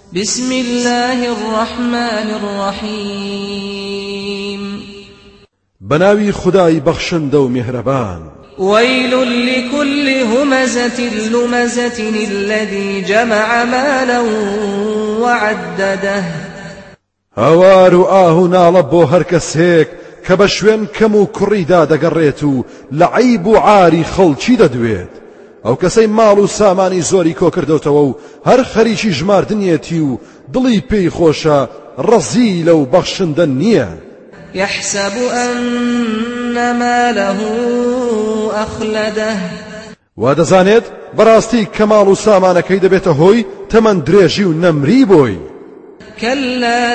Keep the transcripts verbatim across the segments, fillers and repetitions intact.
بسم الله الرحمن الرحيم بناوي خداي بخشند ومهربان ويل لكل همزة لمزة الذي جمع مالا وعدده هوار آه ناڵە بۆ هەر کەسێک کە بە شوێن کەم و کوڕیدا دەگەڕێت و لە عەیب و عاری خەڵکی دەدوێت ئەو کەسەی ماڵ و سامانی زۆری کۆ کردوتەوە و هەر خەریکی ژماردنیەتی و دڵی پێی خۆشە ڕەزی لەو بەخشندە نییە يحسب أن ماله أخلده وادەزانێت بەڕاستی کە ماڵ و سامانەکەی دەبێتە هۆی تەمەن درێژی و نەمری بۆی كلا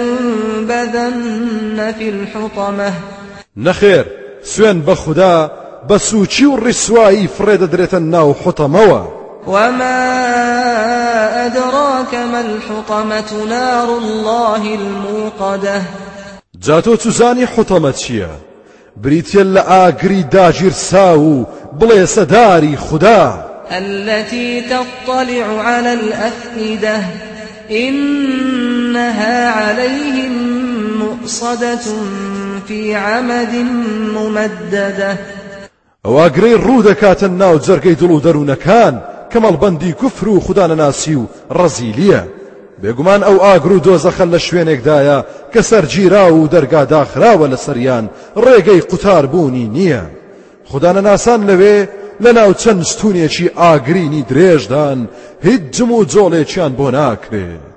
لينبذن في الحطمة نەخێر سوێن بە خودا بە سوچی و ڕیسوایی فرێدەدرێتە ناو حوتەمەوە وما أدراك ما الحطمة نار الله الموقدة جاتۆ چوزانی حوتەمە چییە؟ بریتە لە ئاگری داگیرسا و بڵێ سەداری خودا التي تطلع على الأفئدة إنها عليهم مؤصدة في عمد ممددة ئەواگرەی ڕوو دەکاتە ناو جەرگەی دڵ و دەروونەکان کەمەڵبەندی کوفر و خودانەناسی و ڕەزیلیە بێگومان ئەو ئاگر و دۆزەخە لە شوێنێکدایە کە سەرگیرا و دەرگا داخراوە لە سەریان ڕێگەی قوتاربوونی نییە خودانەناسان لەوێ لە ناو چەند ستونێکی ئاگرینی درێژدان هیچ جم و جۆڵێکیان بۆ ناکرێت